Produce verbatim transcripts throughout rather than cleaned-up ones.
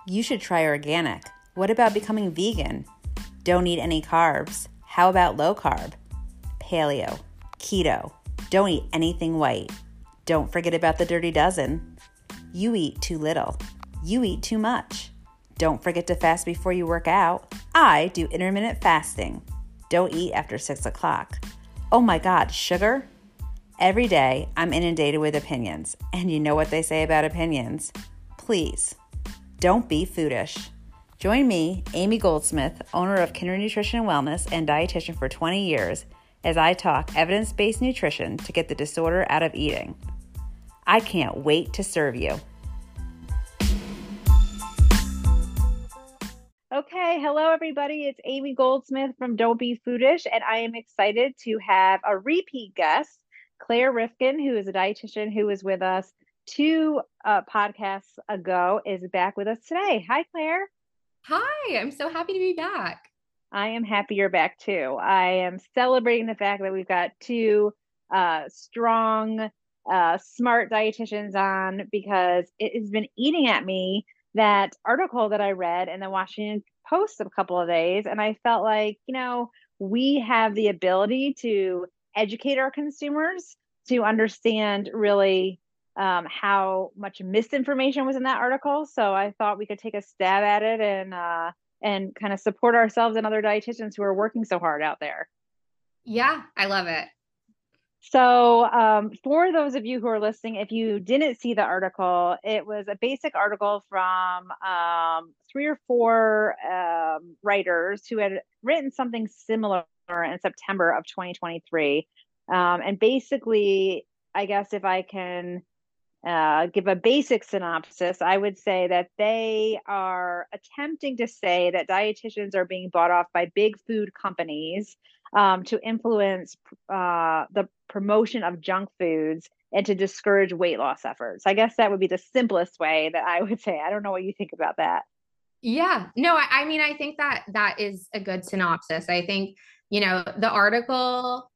You should try organic. What about becoming vegan? Don't eat any carbs. How about low carb? Paleo, keto. Don't eat anything white. Don't forget about the dirty dozen. You eat too little. You eat too much. Don't forget to fast before you work out. I do intermittent fasting. Don't eat after six o'clock. Oh my God, sugar? Every day, I'm inundated with opinions. And you know what they say about opinions? Please, don't be foodish. Join me, Amy Goldsmith, owner of Kinder Nutrition and Wellness and dietitian for twenty years, as I talk evidence-based nutrition to get the disorder out of eating. I can't wait to serve you. Okay, hello everybody. It's Amy Goldsmith from Don't Be Foodish, and I am excited to have a repeat guest, Claire Rifkin, who is a dietitian who was with us two uh, podcasts ago, is back with us today. Hi, Claire. Hi, I'm so happy to be back. I am happy you're back too. I am celebrating the fact that we've got two uh, strong, uh, smart dietitians on, because it has been eating at me, that article that I read in the Washington Post a couple of days. And I felt like, you know, we have the ability to educate our consumers to understand really um, how much misinformation was in that article. So I thought we could take a stab at it and uh, and kind of support ourselves and other dietitians who are working so hard out there. Yeah, I love it. So um, for those of you who are listening, if you didn't see the article, it was a basic article from um, three or four um, writers who had written something similar in September of twenty twenty-three. Um, and basically, I guess if I can uh, give a basic synopsis, I would say that they are attempting to say that dietitians are being bought off by big food companies um, to influence uh, the promotion of junk foods and to discourage weight loss efforts. I guess that would be the simplest way that I would say. I don't know what you think about that. Yeah, no, I, I mean, I think that that is a good synopsis. I think, you know, the article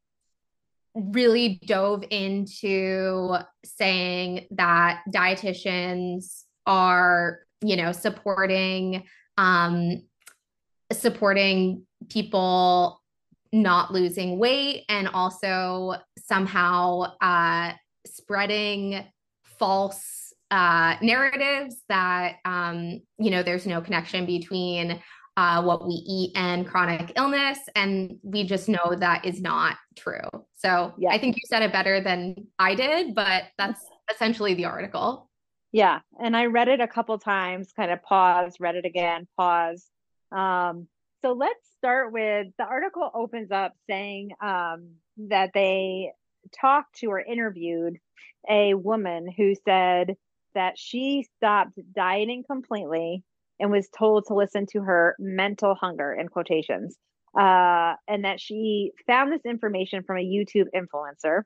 really dove into saying that dietitians are, you know, supporting um supporting people not losing weight, and also somehow uh spreading false uh narratives that um you know there's no connection between uh, what we eat and chronic illness. And we just know that is not true. So Yeah. I think you said it better than I did, but that's essentially the article. Yeah. And I read it a couple times, kind of pause, read it again, pause. Um, so let's start with the article opens up saying um, that they talked to or interviewed a woman who said that she stopped dieting completely and was told to listen to her mental hunger, in quotations, uh, and that she found this information from a YouTube influencer.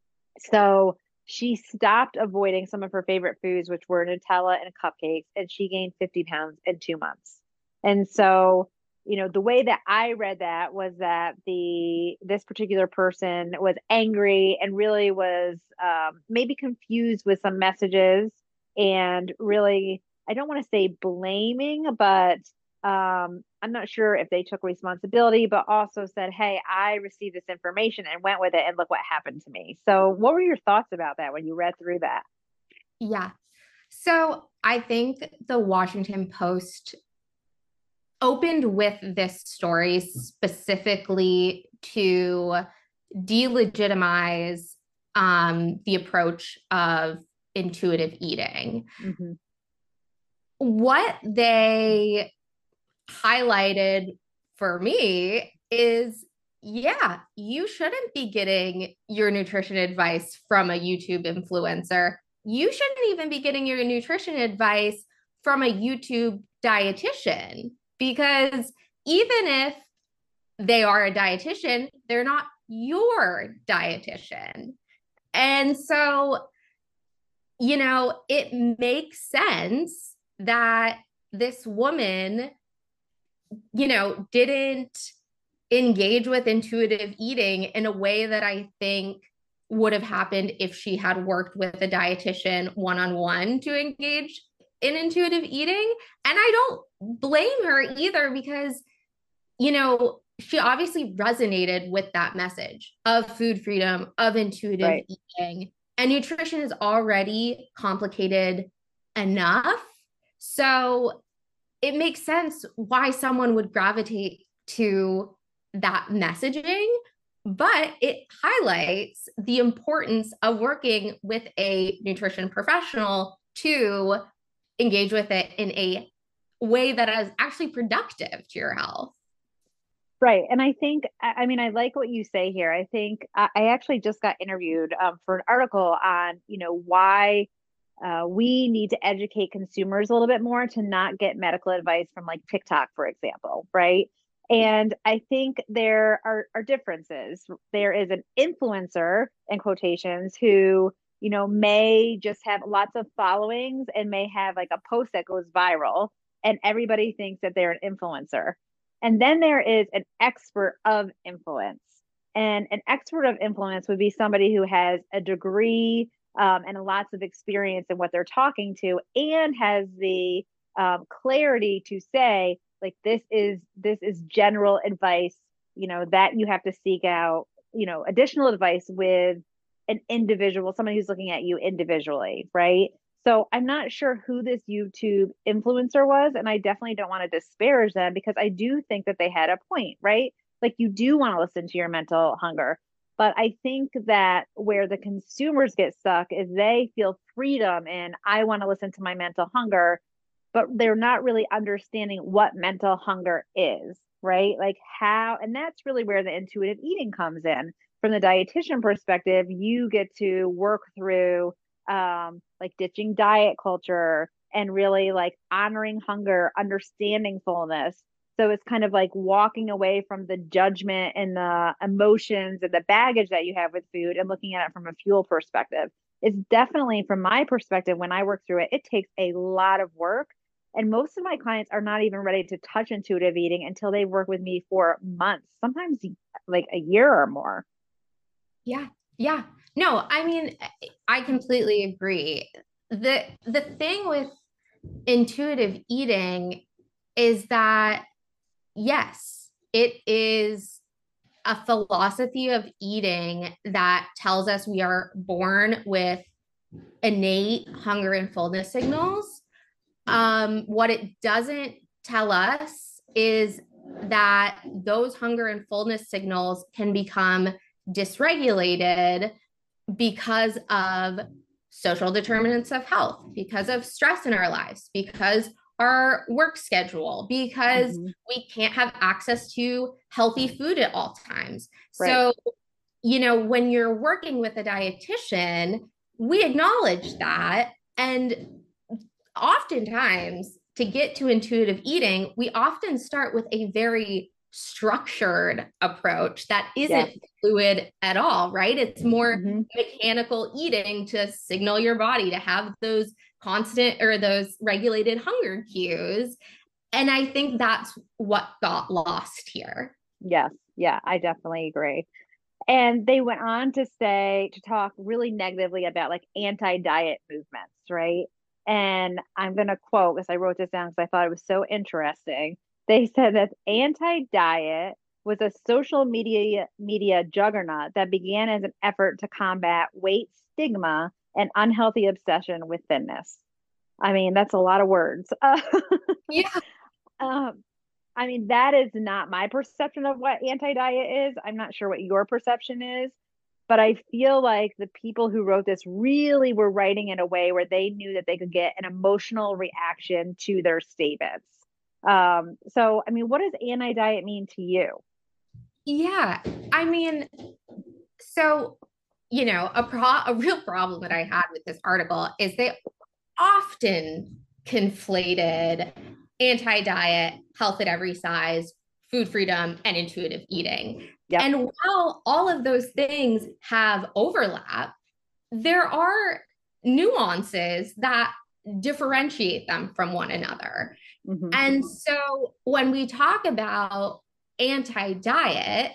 So she stopped avoiding some of her favorite foods, which were Nutella and cupcakes, and she gained fifty pounds in two months. And so, you know, the way that I read that was that the this particular person was angry and really was um, maybe confused with some messages, and really, I don't want to say blaming, but um, I'm not sure if they took responsibility, but also said, hey, I received this information and went with it, and look what happened to me. So, what were your thoughts about that when you read through that? Yeah. So I think the Washington Post opened with this story specifically to delegitimize um, the approach of intuitive eating. Mm-hmm. What they highlighted for me is, yeah, you shouldn't be getting your nutrition advice from a YouTube influencer. You shouldn't even be getting your nutrition advice from a YouTube dietitian, because even if they are a dietitian, they're not your dietitian. And so, you know, it makes sense that this woman, you know, didn't engage with intuitive eating in a way that I think would have happened if she had worked with a dietitian one-on-one to engage in intuitive eating. And I don't blame her either because, you know, she obviously resonated with that message of food freedom, of intuitive Right. eating. And nutrition is already complicated enough. So it makes sense why someone would gravitate to that messaging, but it highlights the importance of working with a nutrition professional to engage with it in a way that is actually productive to your health. Right. And I think, I I mean, I like what you say here. I think I, I actually just got interviewed um, for an article on, you know, why uh, we need to educate consumers a little bit more to not get medical advice from like TikTok, for example. Right. And I think there are, are differences. There is an influencer, in quotations, who, you know, may just have lots of followings and may have like a post that goes viral, and everybody thinks that they're an influencer. And then there is an expert of influence. And an expert of influence would be somebody who has a degree um, and lots of experience in what they're talking to, and has the um, clarity to say, like, this is this is general advice, you know, that you have to seek out, you know, additional advice with an individual, somebody who's looking at you individually, right? So I'm not sure who this YouTube influencer was, and I definitely don't want to disparage them because I do think that they had a point, right? Like, you do want to listen to your mental hunger. But I think that where the consumers get stuck is they feel freedom and I want to listen to my mental hunger, but they're not really understanding what mental hunger is, right? Like how, and that's really where the intuitive eating comes in. From the dietitian perspective, you get to work through um, like ditching diet culture and really like honoring hunger, understanding fullness. So it's kind of like walking away from the judgment and the emotions and the baggage that you have with food and looking at it from a fuel perspective. It's definitely, from my perspective, when I work through it, it takes a lot of work. And most of my clients are not even ready to touch intuitive eating until they work with me for months, sometimes like a year or more. Yeah. Yeah. No, I mean, I completely agree. The the thing with intuitive eating is that yes, it is a philosophy of eating that tells us we are born with innate hunger and fullness signals. Um, what it doesn't tell us is that those hunger and fullness signals can become dysregulated because of social determinants of health, because of stress in our lives, because our work schedule, because Mm-hmm. we can't have access to healthy food at all times. Right. So, you know, when you're working with a dietitian, we acknowledge that. And oftentimes, to get to intuitive eating, we often start with a very structured approach that Yeah. isn't fluid at all, right? It's more Mm-hmm. mechanical eating to signal your body to have those constant or those regulated hunger cues. And I think that's what got lost here. Yes. Yeah, I definitely agree. And they went on to say, to talk really negatively about like anti-diet movements, right? And I'm going to quote, because I wrote this down because I thought it was so interesting. They said that anti-diet was a social media media juggernaut that began as an effort to combat weight stigma and unhealthy obsession with thinness. I mean, that's a lot of words. Yeah. um, I mean, that is not my perception of what anti-diet is. I'm not sure what your perception is, but I feel like the people who wrote this really were writing in a way where they knew that they could get an emotional reaction to their statements. Um, so, I mean, what does anti-diet mean to you? Yeah. I mean, so, you know, a pro a real problem that I had with this article is they often conflated anti-diet, health at every size, food freedom, and intuitive eating. Yep. And while all of those things have overlap, there are nuances that differentiate them from one another. Hmm. And so when we talk about anti-diet,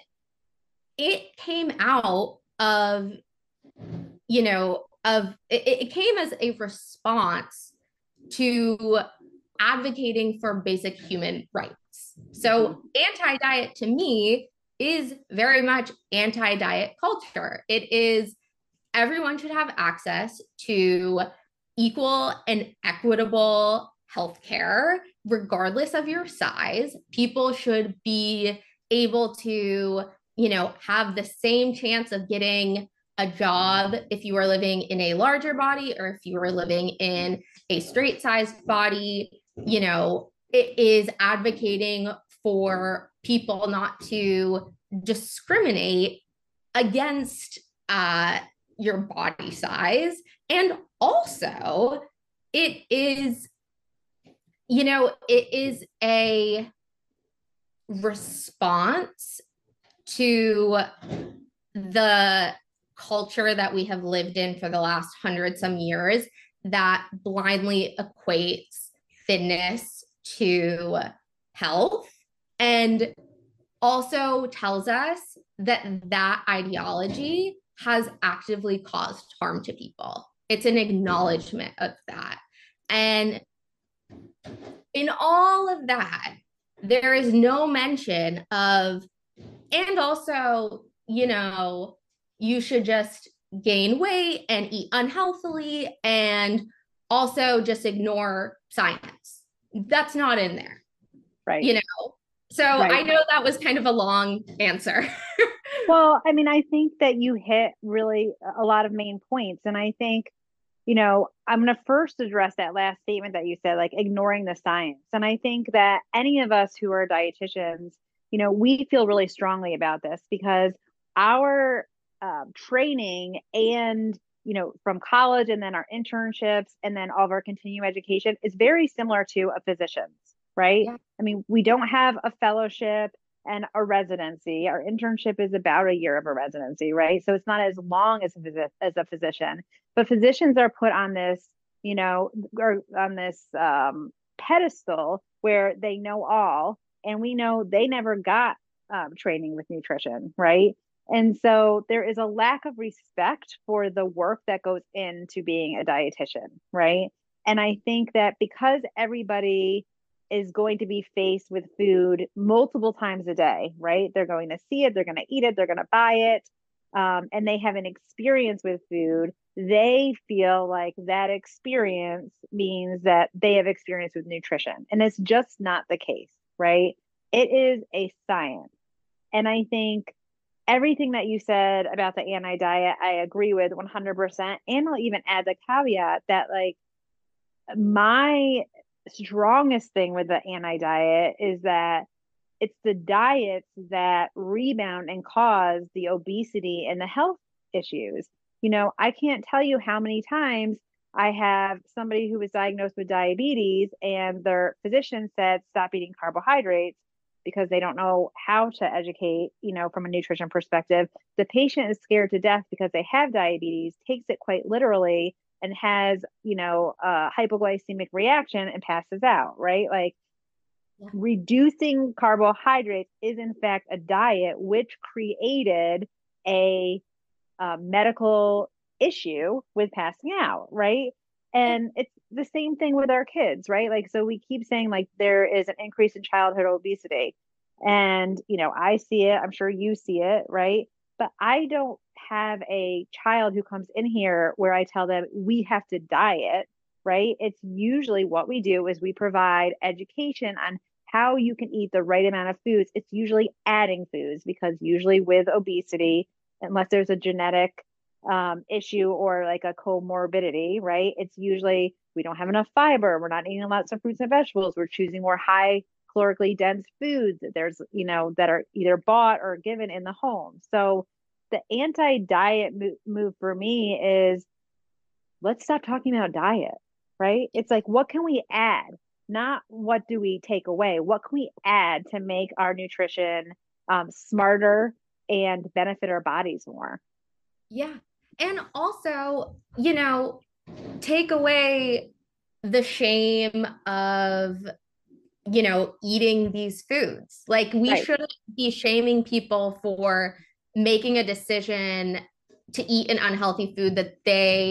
it came out of, you know, of it, it came as a response to advocating for basic human rights. Mhm. So, anti diet to me is very much anti diet culture. It is everyone should have access to equal and equitable healthcare, regardless of your size. People should be able to, you know, have the same chance of getting a job if you are living in a larger body or if you are living in a straight sized body. You know, it is advocating for people not to discriminate against uh, your body size. And also, it is, you know, it is a response to the culture that we have lived in for the last hundred some years that blindly equates fitness to health, and also tells us that that ideology has actively caused harm to people. It's an acknowledgement of that. And in all of that, there is no mention of, and also, you know, you should just gain weight and eat unhealthily and also just ignore science. That's not in there, Right. you know? So I Right. know that was kind of a long answer. Well, I mean, I think that you hit really a lot of main points. And I think, you know, I'm going to first address that last statement that you said, like ignoring the science. And I think that any of us who are dietitians, you know, we feel really strongly about this because our uh, training and, you know, from college and then our internships and then all of our continuing education is very similar to a physician's, right? Yeah. I mean, we don't have a fellowship and a residency. Our internship is about a year of a residency, right? So it's not as long as a, phys- as a physician, but physicians are put on this, you know, or on this um, pedestal where they know all, and we know they never got um, training with nutrition, right? And so there is a lack of respect for the work that goes into being a dietitian, right? And I think that because everybody is going to be faced with food multiple times a day, right? They're going to see it, they're going to eat it, they're going to buy it, um, and they have an experience with food. They feel like that experience means that they have experience with nutrition. And it's just not the case, right? It is a science. And I think everything that you said about the anti diet, I agree with one hundred percent. And I'll even add the caveat that, like, my strongest thing with the anti diet is that it's the diets that rebound and cause the obesity and the health issues. You know, I can't tell you how many times I have somebody who was diagnosed with diabetes and their physician said, stop eating carbohydrates because they don't know how to educate, you know, from a nutrition perspective. The patient is scared to death because they have diabetes, takes it quite literally, and has, you know, a hypoglycemic reaction and passes out, right? Like, Yeah. reducing carbohydrates is in fact a diet which created a uh, medical issue with passing out, right? Yeah. And it's the same thing with our kids, right? Like, so we keep saying like there is an increase in childhood obesity. And, you know, I see it, I'm sure you see it, right? But I don't have a child who comes in here where I tell them we have to diet, right? It's usually what we do is we provide education on how you can eat the right amount of foods. It's usually adding foods because usually with obesity, unless there's a genetic um, issue or like a comorbidity, right? It's usually we don't have enough fiber. We're not eating lots of fruits and vegetables. We're choosing more high calorically dense foods. There's, you know, that are either bought or given in the home. So the anti diet move, move for me is let's stop talking about diet, right? It's like, what can we add? Not what do we take away? What can we add to make our nutrition um, smarter and benefit our bodies more? Yeah. And also, you know, take away the shame of, you know, eating these foods. Like, we Right. shouldn't be shaming people for making a decision to eat an unhealthy food that they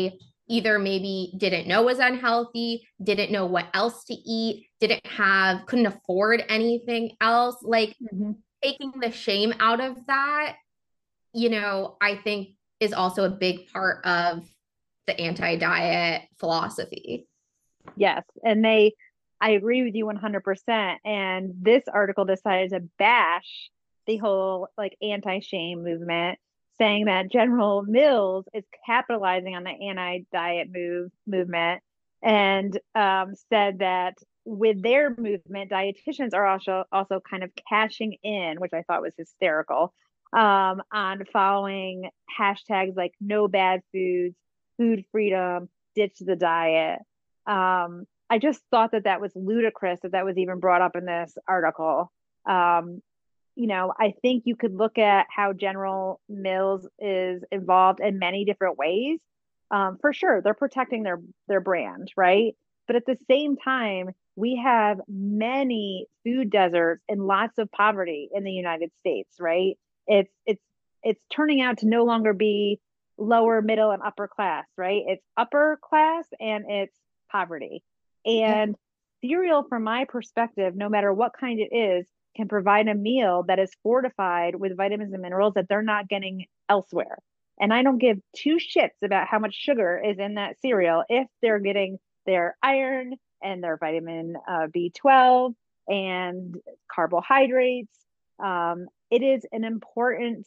either maybe didn't know was unhealthy, didn't know what else to eat, didn't have, couldn't afford anything else. Like Mhm. taking the shame out of that, you know, I think is also a big part of the anti-diet philosophy. Yes. And they, I agree with you one hundred percent. And this article decided to bash the whole like anti-shame movement, saying that General Mills is capitalizing on the anti-diet move movement and um, said that with their movement, dietitians are also also kind of cashing in, which I thought was hysterical, um, on following hashtags like no bad foods, food freedom, ditch the diet. um, I just thought that that was ludicrous that that was even brought up in this article. Um, you know, I think you could look at how General Mills is involved in many different ways. Um, for sure, they're protecting their their brand, right? But at the same time, we have many food deserts and lots of poverty in the United States, right? It's it's it's turning out to no longer be lower, middle, and upper class, right? It's upper class and it's poverty. Yeah. And cereal, from my perspective, no matter what kind it is, can provide a meal that is fortified with vitamins and minerals that they're not getting elsewhere. And I don't give two shits about how much sugar is in that cereal if they're getting their iron and their vitamin uh, B twelve and carbohydrates. Um, it is an important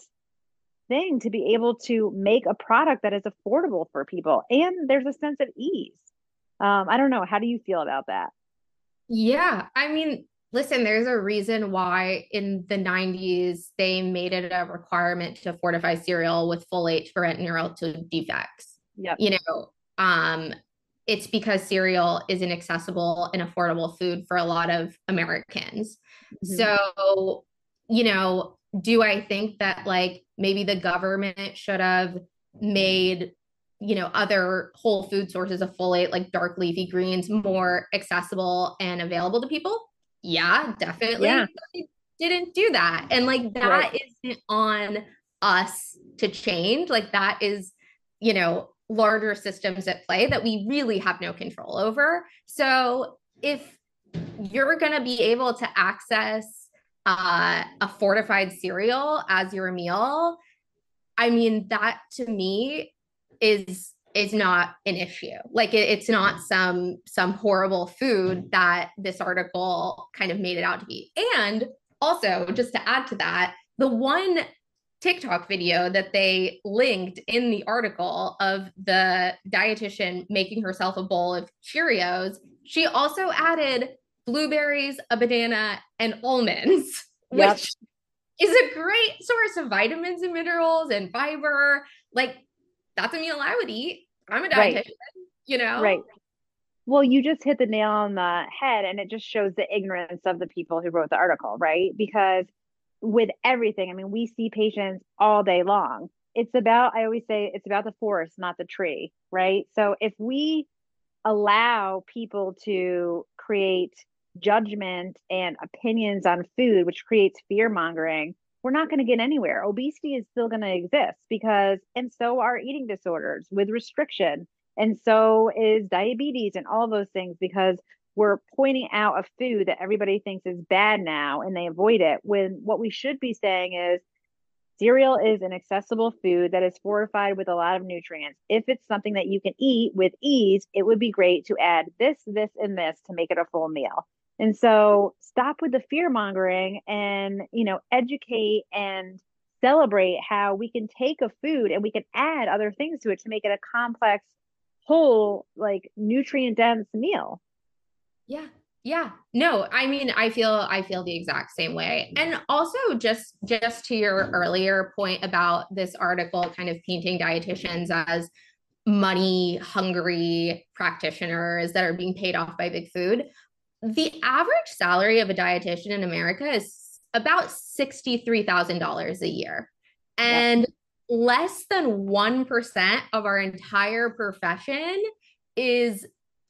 thing to be able to make a product that is affordable for people. And there's a sense of ease. Um, I don't know. How do you feel about that? Yeah. I mean, listen, there's a reason why in the nineties they made it a requirement to fortify cereal with folate to prevent neural defects. Yep. You know, um, it's because cereal is an accessible and affordable food for a lot of Americans. Mm-hmm. So, you know, do I think that like maybe the government should have made, you know, other whole food sources of folate, like dark leafy greens, more accessible and available to people? Yeah, Yeah. definitely. They didn't do that. And like Right. that isn't on us to change. Like that is, you know, larger systems at play that we really have no control over. So if you're going to be able to access uh, a fortified cereal as your meal, I mean, that to me is is not an issue. Like it, it's not some some horrible food that this article kind of made it out to be. And also, just to add to that, the one TikTok video that they linked in the article of the dietitian making herself a bowl of Cheerios, she also added blueberries, a banana, and almonds, Yep. which is a great source of vitamins and minerals and fiber. Like, that's a meal I would eat. I'm a Right. dietitian, you Right. know? Well, you just hit the nail on the head, and it just shows the ignorance of the people who wrote the article, right? Because with everything, I mean, we see patients all day long. It's about, I always say, it's about the forest, not the tree, right? So if we allow people to create judgment and opinions on food, which creates fear mongering, we're not going to get anywhere. Obesity is still going to exist because, and so are eating disorders with restriction. And so is diabetes and all those things because we're pointing out a food that everybody thinks is bad now and they avoid it. When what we should be saying is cereal is an accessible food that is fortified with a lot of nutrients. If it's something that you can eat with ease, it would be great to add this, this, and this to make it a full meal. And so stop with the fear mongering and, you know, educate and celebrate how we can take a food and we can add other things to it to make it a complex, whole, like nutrient dense meal. Yeah. Yeah. No, I mean, I feel I feel the exact same way. And also just just to your earlier point about this article kind of painting dietitians as money hungry practitioners that are being paid off by big food. The average salary of a dietitian in America is about sixty-three thousand dollars a year. Yep. And less than one percent of our entire profession is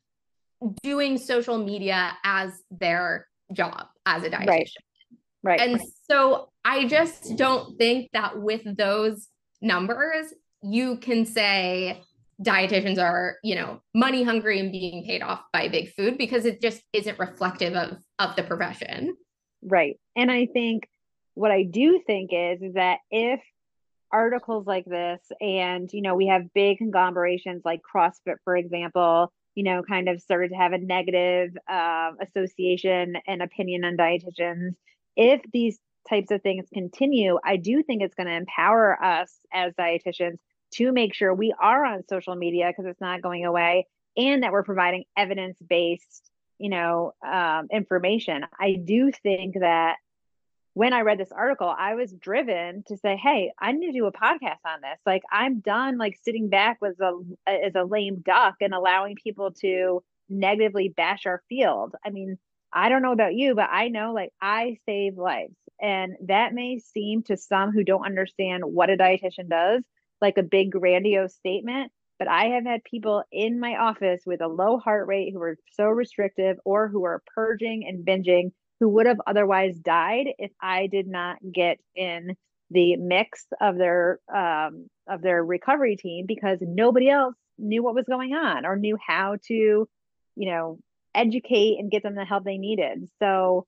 doing social media as their job as a Right. dietitian. Right. And so I just don't think that with those numbers, you can say dietitians are, you know, money hungry and being paid off by big food, because it just isn't reflective of of the profession. Right. And I think what I do think is, is that if articles like this, and you know we have big conglomerations like CrossFit, for example, you know kind of started to have a negative uh, association and opinion on dietitians. If these types of things continue, I do think it's going to empower us as dietitians to make sure we are on social media, because it's not going away, and that we're providing evidence-based you know um, information. I do think that when I read this article, I was driven to say, "Hey, I need to do a podcast on this. Like, I'm done like sitting back with a as a lame duck and allowing people to negatively bash our field." I mean, I don't know about you, but I know like I save lives, and that may seem to some who don't understand what a dietitian does like a big grandiose statement. But I have had people in my office with a low heart rate who are so restrictive, or who are purging and binging, who would have otherwise died if I did not get in the mix of their um, of their recovery team, because nobody else knew what was going on or knew how to, you know, educate and get them the help they needed. So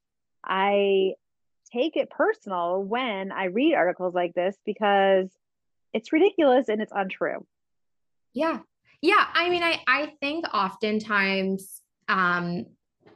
I take it personal when I read articles like this, because it's ridiculous and it's untrue. Yeah. Yeah. I mean, I, I think oftentimes um,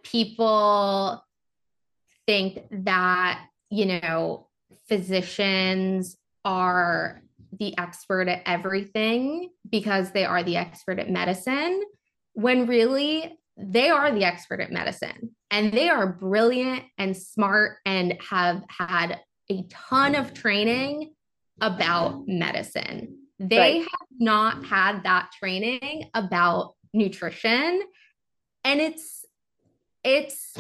people think that, you know, physicians are the expert at everything because they are the expert at medicine, when really they are the expert at medicine, and they are brilliant and smart and have had a ton of training about medicine. They Right. have not had that training about nutrition. And it's it's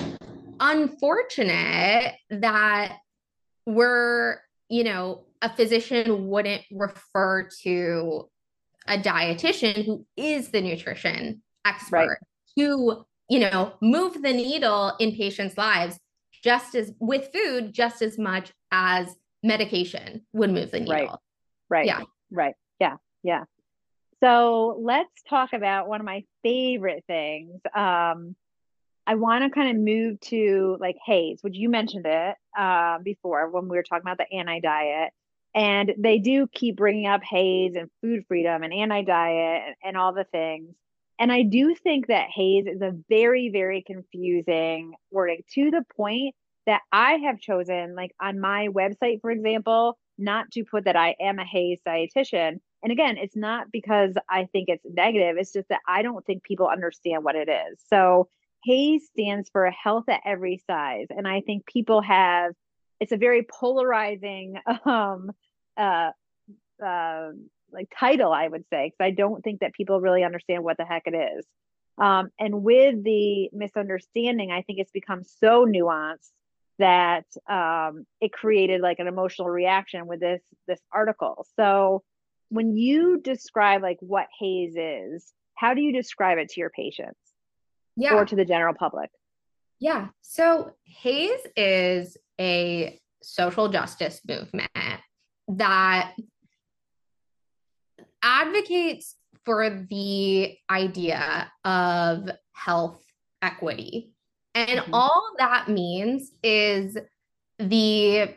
unfortunate that we're, you know, a physician wouldn't refer to a dietitian who is the nutrition Right. expert to, you know, move the needle in patients' lives just as with food, just as much as medication would move the Right. needle. Right. Yeah. Right. Yeah. Yeah. So let's talk about one of my favorite things. Um, I want to kind of move to like Haze, which you mentioned it uh, before when we were talking about the anti-diet. And they do keep bringing up Haze and food freedom and anti-diet and, and all the things. And I do think that Haze is a very, very confusing wording, to the point that I have chosen, like on my website, for example, not to put that I am a Haze dietitian. And again, it's not because I think it's negative. It's just that I don't think people understand what it is. So Haze stands for health at every size. And I think people have, it's a very polarizing um, uh, uh, like title, I would say, because I don't think that people really understand what the heck it is. Um, and with the misunderstanding, I think it's become so nuanced that um, it created like an emotional reaction with this this article. So when you describe like what Haze is, how do you describe it to your patients or Yeah. to the general public? Yeah. So Haze is a social justice movement that advocates for the idea of health equity. And Mm-hmm. all that means is the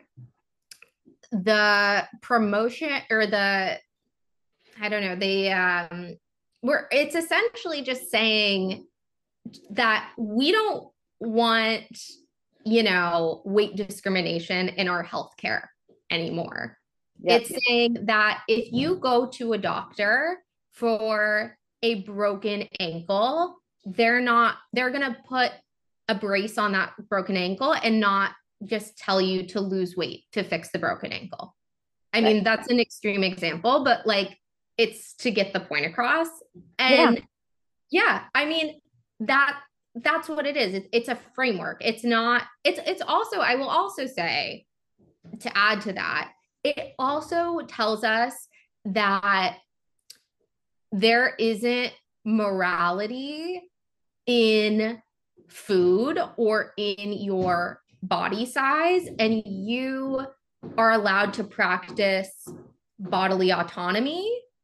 the promotion, or the, I don't know, the um we're it's essentially just saying that we don't want, you know, weight discrimination in our healthcare anymore. Yep. It's saying that if you go to a doctor for a broken ankle, they're not, they're going to put a brace on that broken ankle and not just tell you to lose weight to fix the broken ankle. I Right. mean, that's an extreme example, but like it's to get the point across. Yeah. And yeah, I mean, that that's what it is. It's, it's a framework. It's not, it's it's also, I will also say, to add to that, it also tells us that there isn't morality in food or in your body size, and you are allowed to practice bodily autonomy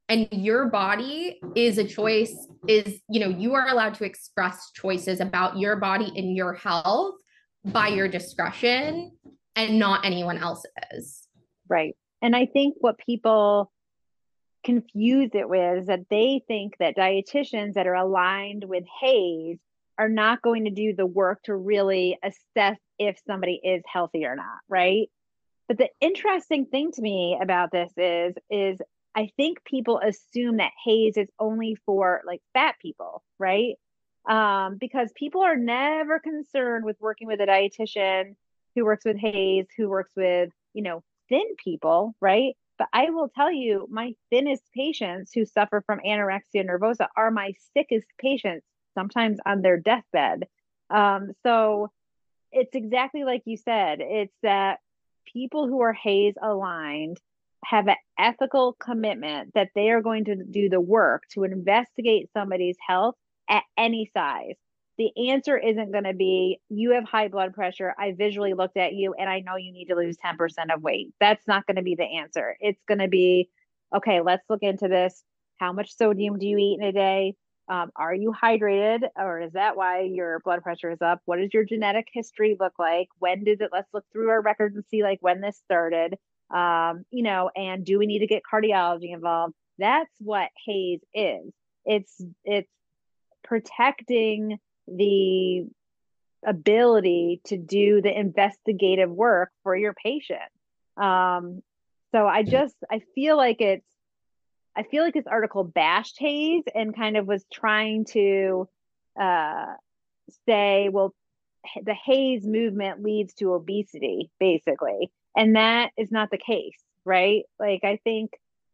And your body is a choice, is, you know, you are allowed to express choices about your body and your health by your discretion and not anyone else's. Right. And I think what people confuse it with is that they think that dietitians that are aligned with HAES are not going to do the work to really assess if somebody is healthy or not, right? But the interesting thing to me about this is is I think people assume that HAES is only for like fat people, right? Um, because people are never concerned with working with a dietitian who works with HAES, who works with, you know, thin people, right? But I will tell you, my thinnest patients who suffer from anorexia nervosa are my sickest patients, sometimes on their deathbed. Um, so it's exactly like you said. It's that people who are HAES aligned have an ethical commitment that they are going to do the work to investigate somebody's health at any size. The answer isn't going to be, you have high blood pressure. I visually looked at you and I know you need to lose ten percent of weight. That's not going to be the answer. It's going to be, okay, let's look into this. How much sodium do you eat in a day? Um, are you hydrated, or is that why your blood pressure is up? What does your genetic history look like? When did it? Let's look through our records and see like when this started. Um, you know, and do we need to get cardiology involved? That's what HAES is. It's it's protecting the ability to do the investigative work for your patient. Um, so I just I feel like it's I feel like this article bashed HAES and kind of was trying to uh, say, well, the HAES movement leads to obesity, basically. And that is not the case, right? Like, I think,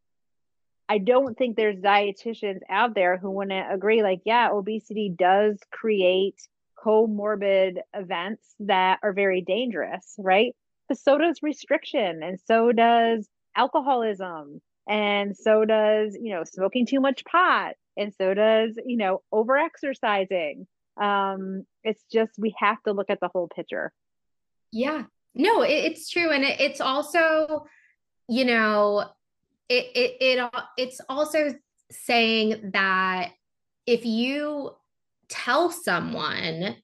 I don't think there's dietitians out there who wouldn't agree, like, yeah, obesity does create comorbid events that are very dangerous, right? But so does restriction, and so does alcoholism, and so does, you know, smoking too much pot, and so does, you know, over exercising. Um, it's just we have to look at the whole picture. Yeah. No, it, it's true. And it, it's also, you know, it, it it it's also saying that if you tell someone,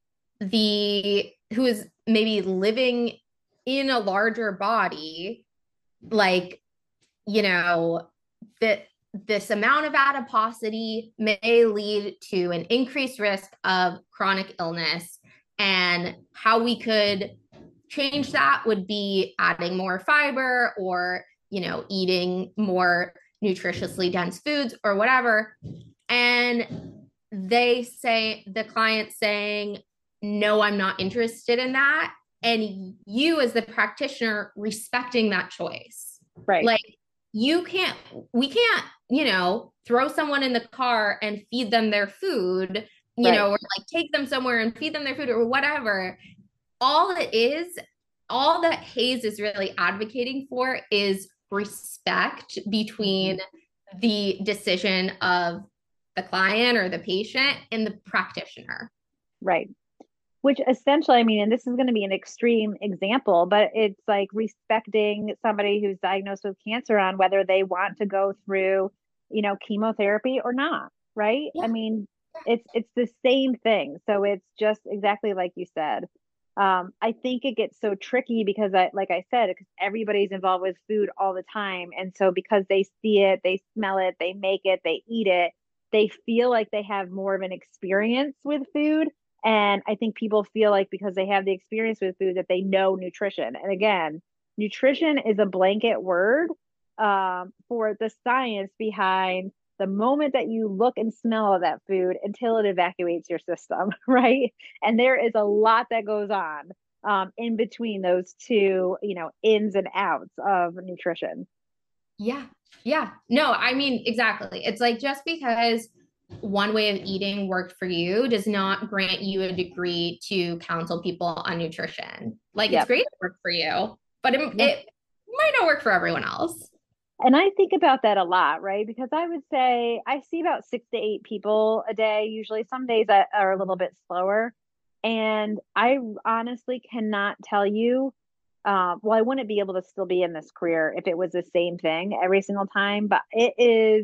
the who is maybe living in a larger body, like, you know, that this amount of adiposity may lead to an increased risk of chronic illness, and how we could change that would be adding more fiber, or, you know, eating more nutritiously dense foods or whatever. And they say, the client saying, no, I'm not interested in that. And you, as the practitioner, respecting that choice. Right. Like, you can't, we can't, you know, throw someone in the car and feed them their food, you right. know, or like take them somewhere and feed them their food or whatever. All it is, all that HAES is really advocating for is respect between the decision of the client or the patient and the practitioner. Right. Which essentially, I mean, and this is going to be an extreme example, but it's like respecting somebody who's diagnosed with cancer on whether they want to go through, you know, chemotherapy or not, right? Yeah. I mean, it's it's the same thing. So it's just exactly like you said. Um, I think it gets so tricky because, I, like I said, because everybody's involved with food all the time, and so because they see it, they smell it, they make it, they eat it, they feel like they have more of an experience with food. And I think people feel like because they have the experience with food that they know nutrition. And again, nutrition is a blanket word um, for the science behind the moment that you look and smell of that food until it evacuates your system, right? And there is a lot that goes on um, in between those two, you know, ins and outs of nutrition. Yeah. Yeah. No, I mean, exactly. It's like, just because one way of eating worked for you does not grant you a degree to counsel people on nutrition. Like, yep. It's great to work for you, but it, yep. it might not work for everyone else. And I think about that a lot, right? Because I would say I see about six to eight people a day, usually. Some days that are a little bit slower. And I honestly cannot tell you, um, well, I wouldn't be able to still be in this career if it was the same thing every single time, but it is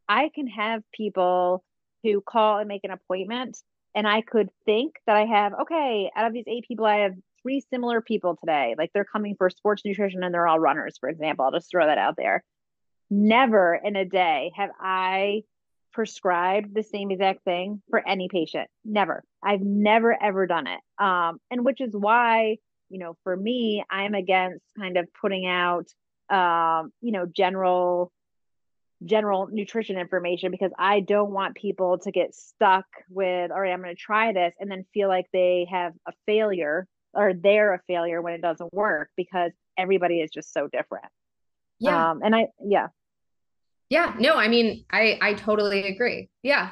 I can have people who call and make an appointment, and I could think that I have, okay, out of these eight people, I have three similar people today. Like they're coming for sports nutrition and they're all runners, for example. I'll just throw that out there. Never in a day have I prescribed the same exact thing for any patient. Never. I've never ever done it. Um, and which is why, you know, for me, I'm against kind of putting out um, you know, general general nutrition information because I don't want people to get stuck with, all right, I'm going to try this and then feel like they have a failure or they're a failure when it doesn't work because everybody is just so different. Yeah. Um, and I, yeah. Yeah. No, I mean, I I totally agree. Yeah.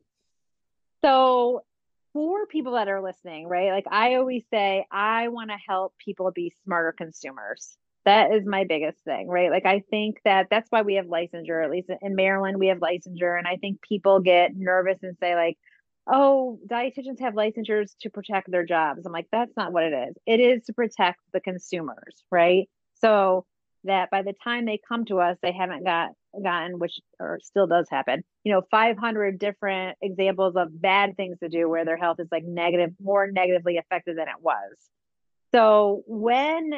So for people that are listening, right? Like I always say, I want to help people be smarter consumers. That is my biggest thing, right? Like I think that that's why we have licensure, at least in Maryland, we have licensure. And I think people get nervous and say like, oh, dietitians have licensures to protect their jobs. I'm like, that's not what it is. It is to protect the consumers, right? So that by the time they come to us, they haven't got gotten, which or still does happen, you know, five hundred different examples of bad things to do where their health is like negative, more negatively affected than it was. So when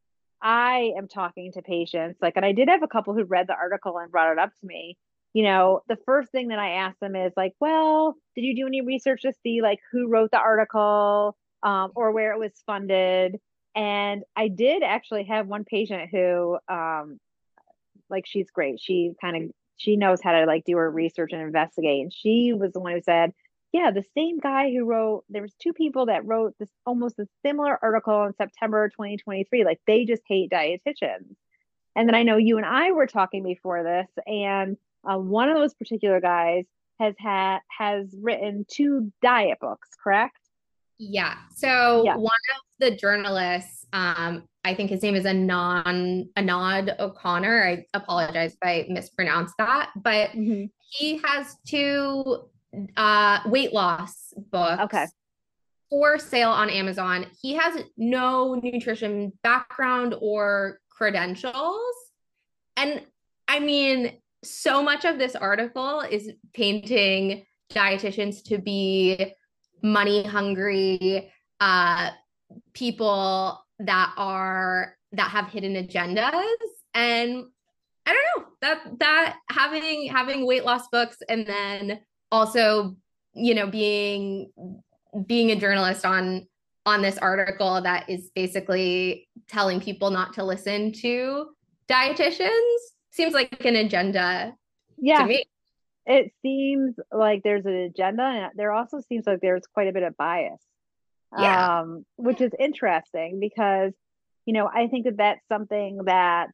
I am talking to patients, like, and I did have a couple who read the article and brought it up to me, you know, the first thing that I ask them is like, well, did you do any research to see like who wrote the article um, or where it was funded? And I did actually have one patient who um, like she's great. She kind of she knows how to like do her research and investigate. And she was the one who said, yeah, the same guy who wrote there was two people that wrote this almost a similar article in September twenty twenty-three. Like they just hate dietitians. And then I know you and I were talking before this, and uh, one of those particular guys has had has written two diet books, correct? Yeah. So Yeah. one of the journalists, um, I think his name is Anon Anand O'Connor. I apologize if I mispronounced that, but Mm-hmm. he has two uh, weight loss Okay. books for sale on Amazon. He has no nutrition background or credentials. And I mean, so much of this article is painting dietitians to be money hungry uh, people that are that have hidden agendas. And I don't know that that having having weight loss books and then also, you know, being being a journalist on on this article that is basically telling people not to listen to dietitians seems like an agenda to Yeah. me. It seems like there's an agenda, and there also seems like there's quite a bit of bias, Yeah. um, which is interesting because, you know, I think that that's something that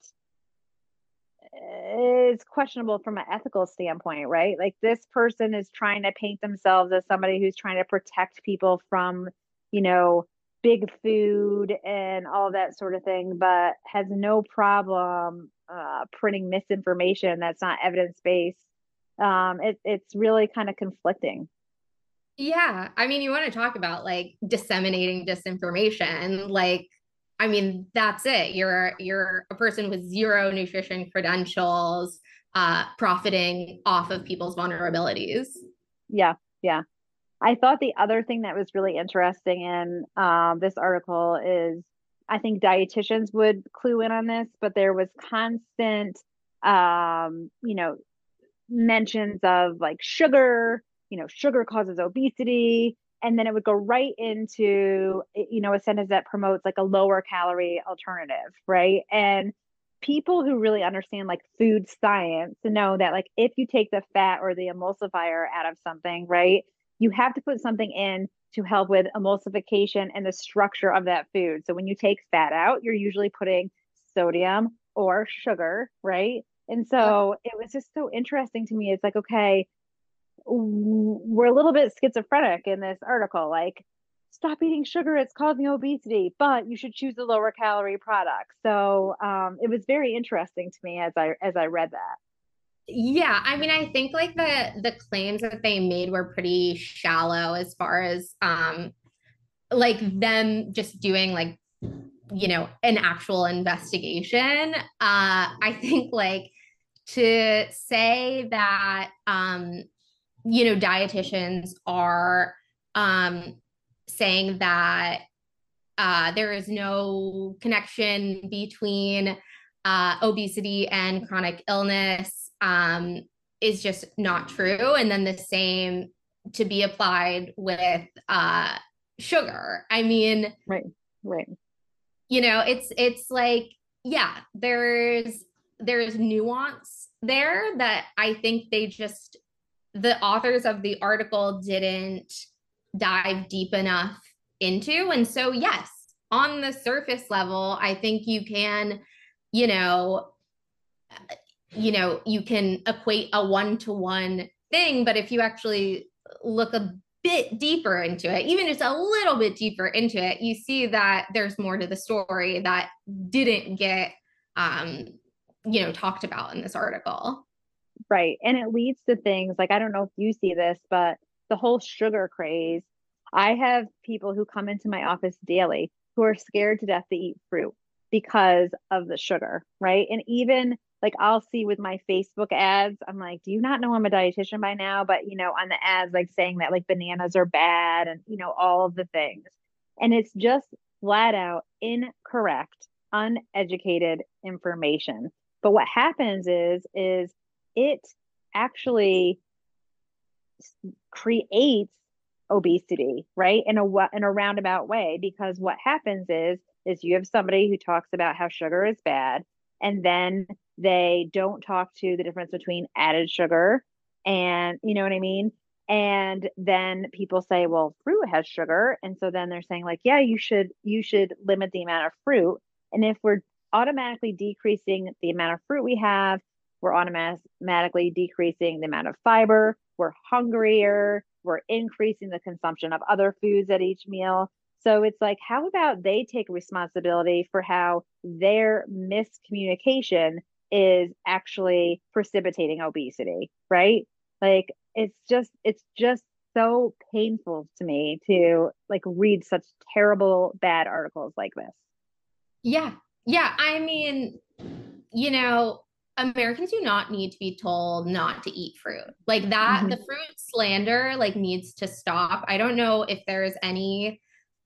is questionable from an ethical standpoint, right? Like this person is trying to paint themselves as somebody who's trying to protect people from, you know, big food and all that sort of thing, but has no problem uh, printing misinformation that's not evidence based. Um, it, it's really kind of conflicting. Yeah. I mean, you want to talk about like disseminating disinformation, like I mean, that's it. You're you're a person with zero nutrition credentials, uh, profiting off of people's vulnerabilities. Yeah, yeah. I thought the other thing that was really interesting in um, this article is I think dietitians would clue in on this, but there was constant, um, you know, mentions of like sugar, you know, sugar causes obesity. And then it would go right into, you know, a sentence that promotes like a lower calorie alternative, right? And people who really understand like food science know that like if you take the fat or the emulsifier out of something, right, you have to put something in to help with emulsification and the structure of that food. So when you take fat out, you're usually putting sodium or sugar, right? And so it was just so interesting to me. It's like, okay, we're a little bit schizophrenic in this article. Like, stop eating sugar, it's causing obesity, but you should choose a lower calorie product. So um, it was very interesting to me as I as I read that. Yeah, I mean, I think like the the claims that they made were pretty shallow as far as um like them just doing like you know an actual investigation. Uh I think like to say that, um, you know, dietitians are um, saying that uh, there is no connection between uh, obesity and chronic illness um, is just not true. And then the same to be applied with uh, sugar. I mean, Right. Right. you know, it's it's like, yeah, there's there's nuance there that I think they just the authors of the article didn't dive deep enough into. And so, yes, on the surface level, I think you can, you know, you know, you can equate a one-to-one thing, but if you actually look a bit deeper into it, even just a little bit deeper into it, you see that there's more to the story that didn't get um, you know, talked about in this article. Right. And it leads to things like, I don't know if you see this, but the whole sugar craze. I have people who come into my office daily who are scared to death to eat fruit because of the sugar, right? And even like I'll see with my Facebook ads, I'm like, do you not know I'm a dietitian by now? But you know, on the ads, like saying that like bananas are bad and you know, all of the things. And it's just flat out incorrect, uneducated information. But what happens is, is it actually creates obesity, right? In a in a roundabout way, because what happens is is you have somebody who talks about how sugar is bad, and then they don't talk to the difference between added sugar and you know what I mean? And then people say, well, fruit has sugar, and so then they're saying like, yeah, you should you should limit the amount of fruit. And if we're automatically decreasing the amount of fruit we have, we're automatically decreasing the amount of fiber, we're hungrier, we're increasing the consumption of other foods at each meal. So it's like, how about they take responsibility for how their miscommunication is actually precipitating obesity, right? Like it's just it's just so painful to me to like read such terrible bad articles like this. Yeah. Yeah. I mean, you know, Americans do not need to be told not to eat fruit. Like that, the Mm-hmm. fruit slander like needs to stop. I don't know if there's any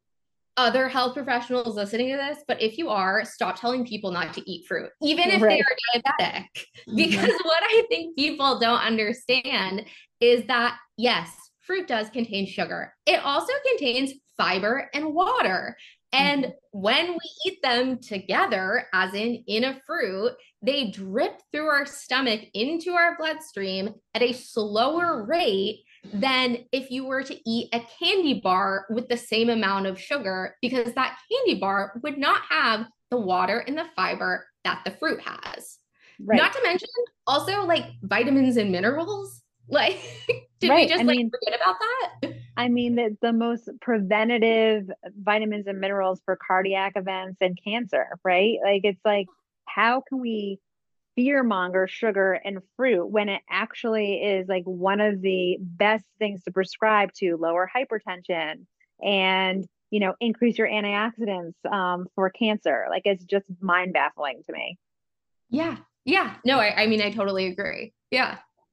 other health professionals listening to this, but if you are, stop telling people not to eat fruit, even if they Right. are diabetic. Mm-hmm. Because what I think people don't understand is that, yes, fruit does contain sugar. It also contains fiber and water. And Mm-hmm. when we eat them together, as in in a fruit, they drip through our stomach into our bloodstream at a slower rate than if you were to eat a candy bar with the same amount of sugar, because that candy bar would not have the water and the fiber that the fruit has. Right. Not to mention also like vitamins and minerals. Like, did we Right. I just like mean, forget about that? I mean that the most preventative vitamins and minerals for cardiac events and cancer, right? Like it's like, how can we fear monger sugar and fruit when it actually is like one of the best things to prescribe to lower hypertension and you know increase your antioxidants um, for cancer? Like it's just mind baffling to me. Yeah. Yeah. No, I, I mean, I totally agree. Yeah.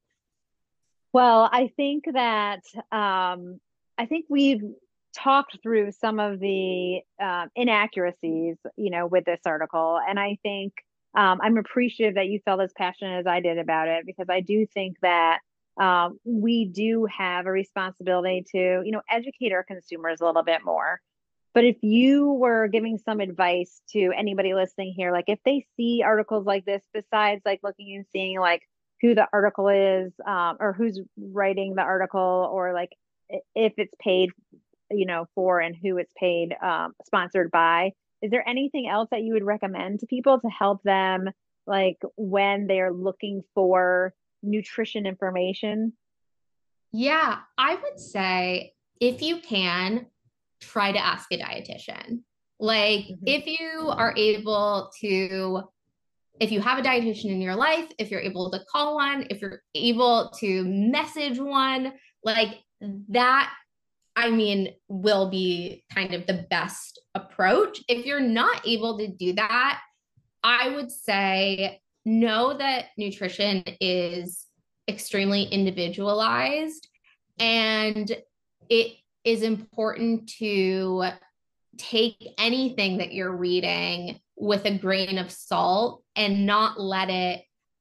Well, I think that um, I think we've talked through some of the um, inaccuracies, you know, with this article, and I think um, I'm appreciative that you felt as passionate as I did about it because I do think that um, we do have a responsibility to, you know, educate our consumers a little bit more. But if you were giving some advice to anybody listening here, like if they see articles like this, besides like looking and seeing like who the article is um, or who's writing the article or like if it's paid you know for and who it's paid um, sponsored by, is there anything else that you would recommend to people to help them like when they're looking for nutrition information? Yeah. I would say if you can, try to ask a dietitian. Like, Mm-hmm. if you are able to, if you have a dietitian in your life, if you're able to call one, if you're able to message one, like that, I mean, will be kind of the best approach. If you're not able to do that, I would say know that nutrition is extremely individualized, and it is important to take anything that you're reading with a grain of salt and not let it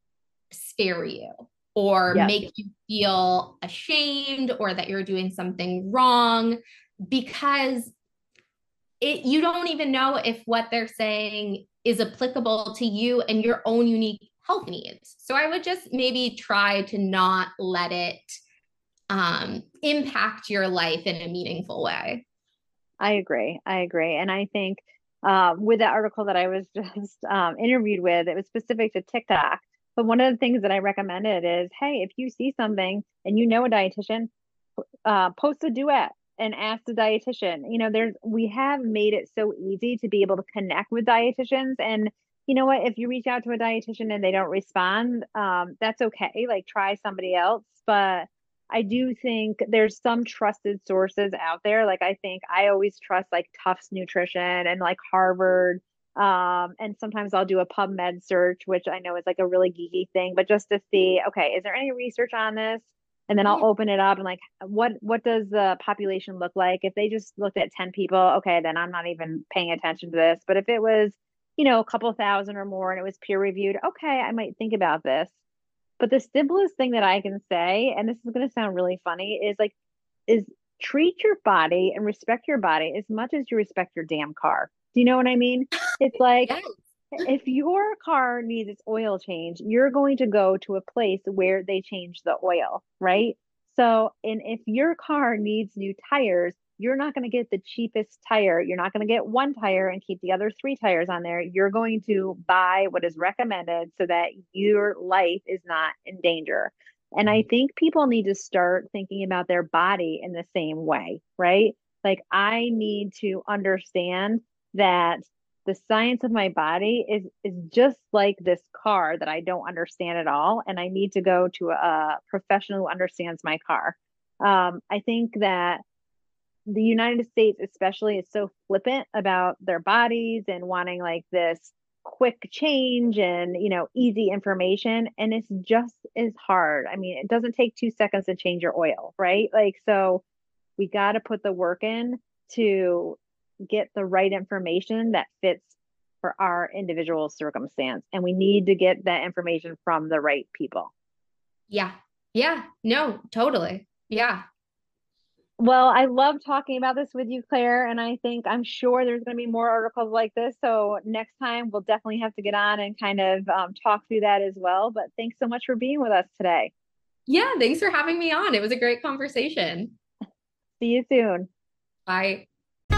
scare you or Yes. make you feel ashamed or that you're doing something wrong, because it you don't even know if what they're saying is applicable to you and your own unique health needs. So I would just maybe try to not let it um, impact your life in a meaningful way. I agree. I agree. And I think uh, with that article that I was just um, interviewed with, it was specific to TikTok. But one of the things that I recommended is, hey, if you see something and you know a dietitian, uh, post a duet and ask the dietitian. You know, there's we have made it so easy to be able to connect with dietitians. And you know what? If you reach out to a dietitian and they don't respond, um, that's okay. Like try somebody else. But I do think there's some trusted sources out there. Like I think I always trust like Tufts Nutrition and like Harvard. Um, and sometimes I'll do a PubMed search, which I know is like a really geeky thing, but just to see, okay, is there any research on this? And then I'll open it up and like, what what does the population look like? If they just looked at ten people, okay, then I'm not even paying attention to this. But if it was, you know, a couple thousand or more and it was peer reviewed, okay, I might think about this. But the simplest thing that I can say, and this is going to sound really funny, is like, is treat your body and respect your body as much as you respect your damn car. Do you know what I mean? It's like, Yes. if your car needs its oil change, you're going to go to a place where they change the oil, right? So, and if your car needs new tires, you're not going to get the cheapest tire. You're not going to get one tire and keep the other three tires on there. You're going to buy what is recommended so that your life is not in danger. And I think people need to start thinking about their body in the same way, right? Like, I need to understand that the science of my body is is just like this car that I don't understand at all, and I need to go to a professional who understands my car. Um, I think that the United States, especially, is so flippant about their bodies and wanting like this quick change and you know easy information, and it's just as hard. I mean, it doesn't take two seconds to change your oil, right? Like, so we got to put the work in to get the right information that fits for our individual circumstance. And we need to get that information from the right people. Yeah. Yeah. No, totally. Yeah. Well, I love talking about this with you, Claire. And I think I'm sure there's going to be more articles like this. So next time we'll definitely have to get on and kind of um, talk through that as well. But thanks so much for being with us today. Yeah. Thanks for having me on. It was a great conversation. See you soon. Bye.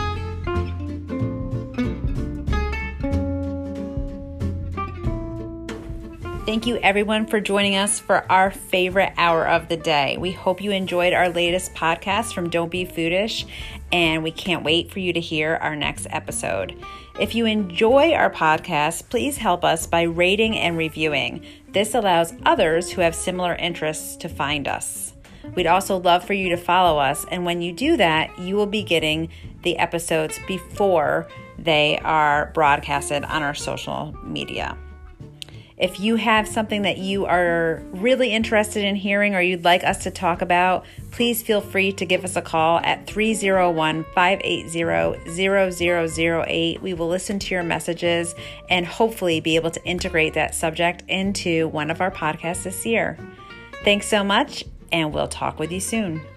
Thank you everyone for joining us for our favorite hour of the day. We hope you enjoyed our latest podcast from Don't Be Foodish, and we can't wait for you to hear our next episode. If you enjoy our podcast, please help us by rating and reviewing. This allows others who have similar interests to find us. We'd also love for you to follow us, and when you do that, you will be getting the episodes before they are broadcasted on our social media. If you have something that you are really interested in hearing or you'd like us to talk about, please feel free to give us a call at three oh one, five eight zero, zero zero zero eight. We will listen to your messages and hopefully be able to integrate that subject into one of our podcasts this year. Thanks so much, and we'll talk with you soon.